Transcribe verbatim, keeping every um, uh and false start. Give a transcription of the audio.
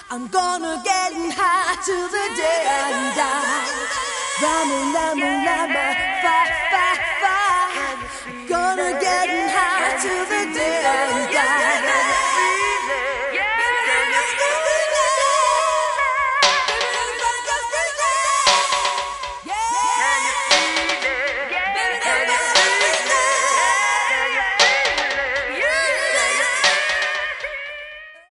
I'm gonna get high till the day I die. La la la la la